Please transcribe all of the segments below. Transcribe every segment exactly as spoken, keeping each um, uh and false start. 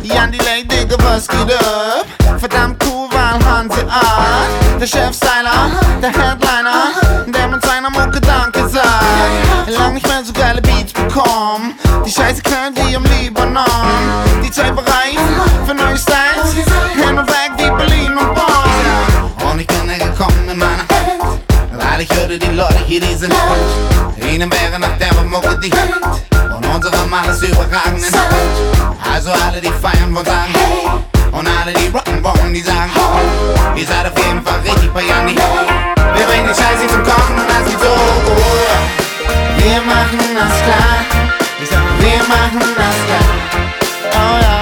Jan Delay, Digga, was geht ab? Verdammt cool, weil Hansi Art, der Chefstyler, der Headliner, der mit seiner Mucke Danke sagt. Lang nicht mehr so geile Beats bekommen, die Scheiße knallen wie im Libanon. Die Zeit war reif für neue Styles, hin und weg wie Berlin und Bonn. Und ich bin gekommen in meiner Hand, weil ich hörte die Leute hier, die sind ihnen wäre nach der Mucke die Hand und unsere Mann ist überragend in Hand. Also alle, die feiern, wollen sagen hey, und alle, die rocken wollen, die sagen oh, ihr seid auf jeden Fall richtig bei Janni. Wir bringen den Scheiß nicht zum Kochen und das geht so. Wir machen das klar, wir machen das klar. Oh ja,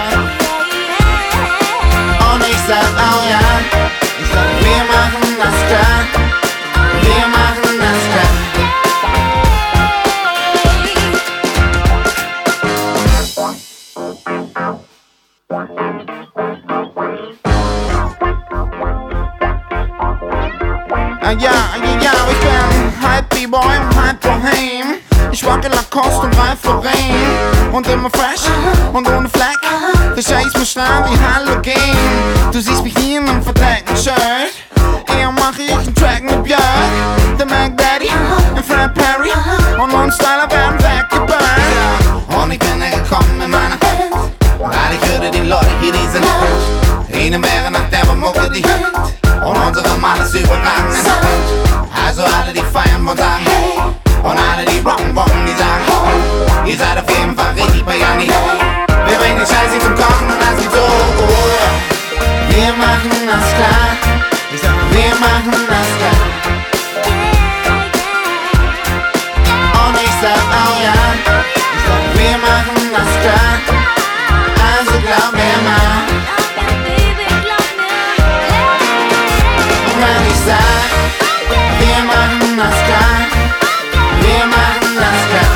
und ich sag oh ja, ich sag wir machen das klar, wir machen das klar. Ja, ja, ja, ich bin halb B-Boy und halb Bohem. Ich rocke Lacoste und Ralph Lauren und immer fresh und ohne Fleck. Der Scheiß muss strahlen wie Halogen. Du siehst mich nie in einem verdreckten Shirt. Eher mache ich einen Track mit Björk, der Mac Daddy und Fred Perry und uns Styler werden weggeburnt. Und ich bin gekommen in meiner Hand, weil ich hörte die Leute hier, die sind ihnen wäre nach der Mucke die Hand und unsere Mann ist überragend in Hand. Also alle, die feiern, wollen sagen hey, und alle, die rocken wollen, die sagen oh, ihr seid auf jeden Fall richtig bei Janni. Wir bringen den Scheiß nicht zum Kochen und das geht so. Wir machen das klar, wir machen das klar. Und ich sag oh ja, ich sag wir machen das klar. Also glaub mir mal. Und wenn ich sag, wir machen das klar, wir machen das klar.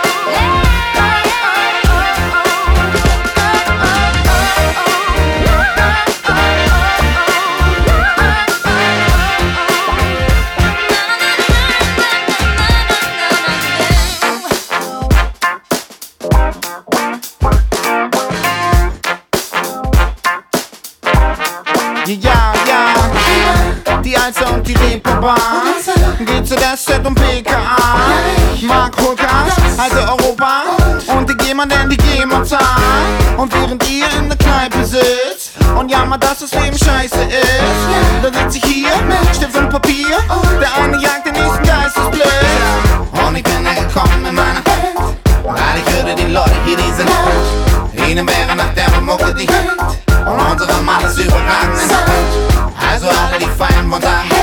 Ja, ja, die Alster und die Reeperbahn, G Z S und P K A, Mark Hulkas, also Europa und die GEMA, denn die GEMA zahlt. Und während ihr in der Kneipe sitzt und jammert, dass das Leben scheiße ist, dann sitz ich hier, Stift und Papier, der eine jagt den nächsten Geistesblitz. Und ich bin gekommen in meiner Hand, weil ich hörte die Leute hier, die sind ihnen wäre nach der Mucke die Hand und unsere Mann ist überragend in Hand. Also alle, die feiern, wollen sagen